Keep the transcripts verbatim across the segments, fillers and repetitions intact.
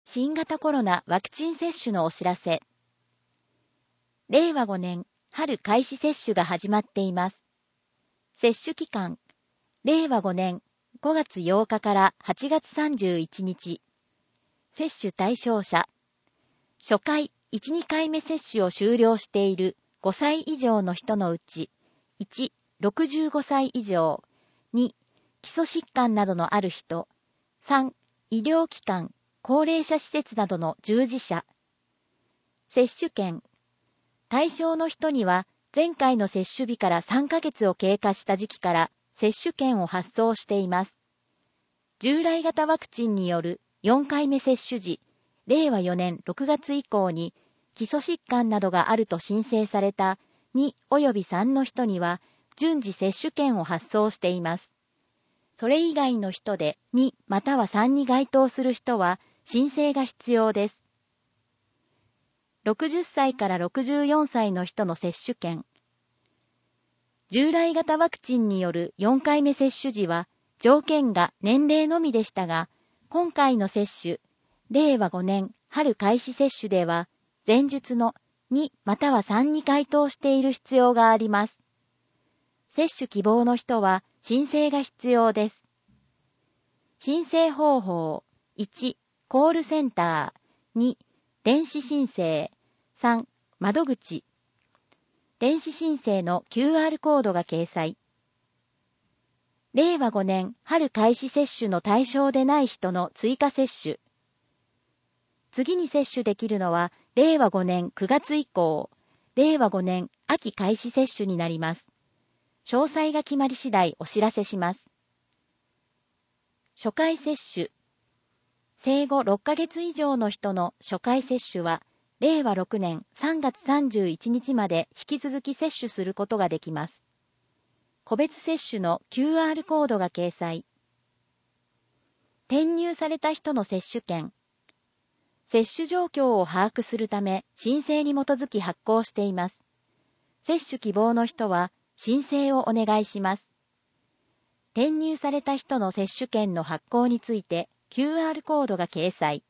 新型コロナワクチン接種のお知らせ。れいわごねん春開始接種が始まっています。接種期間、れいわごねんごがつようかからはちがつさんじゅういちにち。接種対象者。初回いち、にかいめ接種を終了しているごさい以上の人のうち、いち、ろくじゅうごさい以上、に、基礎疾患などのある人、さん、医療機関、高齢者施設などの従事者。接種券。対象の人には、前回の接種日からさんかげつを経過した時期から接種券を発送しています。従来型ワクチンによるよんかいめ接種時、れいわよねんろくがつ以降に基礎疾患などがあると申請されたにおよびさんの人には順次接種券を発送しています。それ以外の人でにまたはさんに該当する人は申請が必要です。ろくじゅっさいからろくじゅうよんさいの人の接種券。従来型ワクチンによるよんかいめ接種時は条件が年齢のみでしたが、今回の接種、れいわごねん春開始接種では、前述のにまたはさんに該当している必要があります。接種希望の人は申請が必要です。申請方法、いち、コールセンター、に、電子申請、さん、窓口。電子申請の キューアール コードが掲載。れいわごねん春開始接種の対象でない人の追加接種。次に接種できるのは、れいわごねんくがつ以降、れいわごねん秋開始接種になります。詳細が決まり次第お知らせします。初回接種。生後ろっかげつ以上の人の初回接種は、れいわろくねんさんがつさんじゅういちにちまで引き続き接種することができます。個別接種の キューアール コードが掲載。転入された人の接種券。接種状況を把握するため申請に基づき発行しています。接種希望の人は申請をお願いします。転入された人の接種券の発行について キューアール コードが掲載。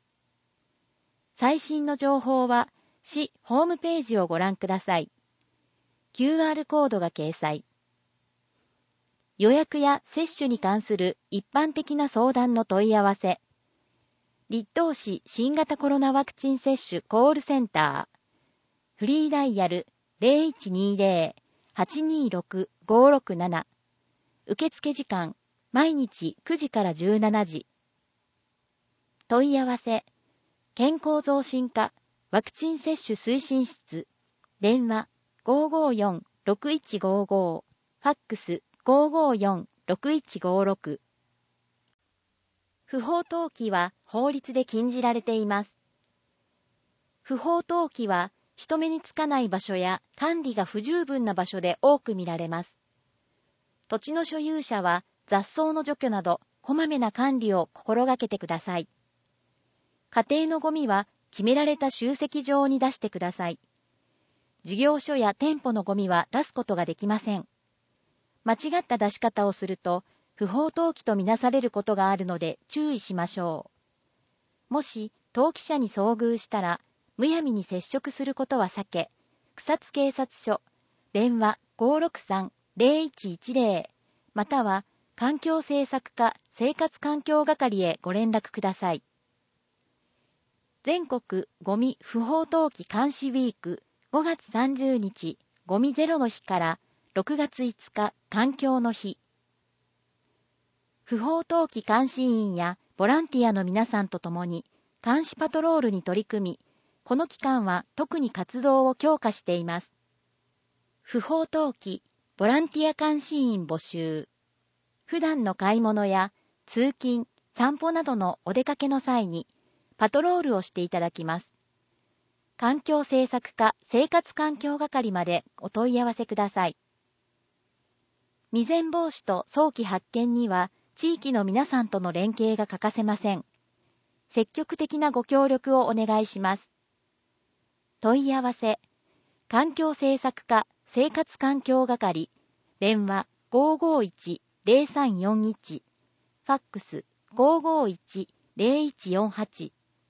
最新の情報は市ホームページをご覧ください。キューアール コードが掲載。予約や接種に関する一般的な相談の問い合わせ。立東市新型コロナワクチン接種コールセンター。フリーダイヤル ゼロいちにゼロ はちにろく ごろくなな。受付時間、毎日くじからじゅうしちじ。問い合わせ、健康増進課ワクチン接種推進室、電話 ごーごーよん ろくいちごーごー、ファックス ごーごーよん ろくいちごーろく。不法投棄は法律で禁じられています。不法投棄は人目につかない場所や管理が不十分な場所で多く見られます。土地の所有者は雑草の除去などこまめな管理を心がけてください。家庭のゴミは決められた集積場に出してください。事業所や店舗のゴミは出すことができません。間違った出し方をすると不法投棄とみなされることがあるので注意しましょう。もし投棄者に遭遇したらむやみに接触することは避け、草津警察署、電話 ごーろくさん ゼロいちいちゼロ または環境政策課生活環境係へご連絡ください。全国ゴミ不法投棄監視ウィークごがつさんじゅうにちゴミゼロの日からろくがついつか環境の日。不法投棄監視員やボランティアの皆さんと共に監視パトロールに取り組み、この期間は特に活動を強化しています。不法投棄ボランティア監視員募集。普段の買い物や通勤、散歩などのお出かけの際にパトロールをしていただきます。環境政策課生活環境係までお問い合わせください。未然防止と早期発見には地域の皆さんとの連携が欠かせません。積極的なご協力をお願いします。問い合わせ、環境政策課生活環境係、電話 ごーごーいち ゼロさんよんいち、ファックス ごーごーいち ゼロいちよんはち。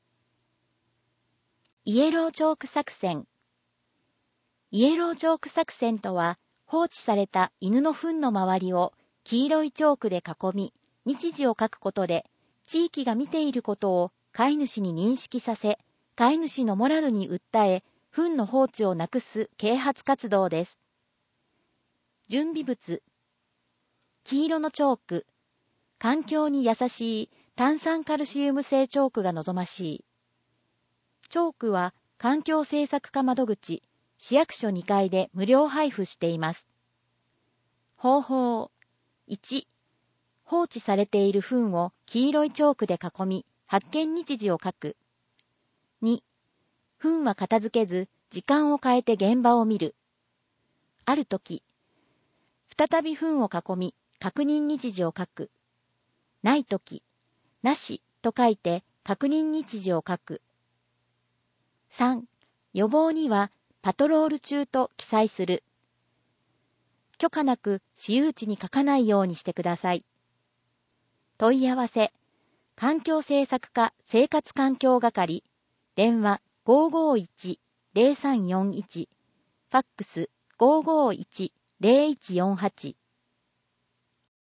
イエローチョーク作戦。イエローチョーク作戦とは、放置された犬の糞の周りを黄色いチョークで囲み、日時を書くことで、地域が見ていることを飼い主に認識させ、飼い主のモラルに訴え、糞の放置をなくす啓発活動です。準備物。黄色のチョーク。環境に優しい炭酸カルシウム製チョークが望ましい。チョークは環境政策課窓口、市役所にかいで無料配布しています。方法。いち、放置されている糞を黄色いチョークで囲み、発見日時を書く。に、糞は片付けず、時間を変えて現場を見る。あるとき、再び糞を囲み、確認日時を書く。ないとき、なしと書いて確認日時を書く。さん、予防にはパトロール中と記載する。許可なく私有地に書かないようにしてください。問い合わせ、環境政策課生活環境係、電話 ごーごーいちゼロさんよんいち、ファックス ごーごーいちゼロいちよんはち。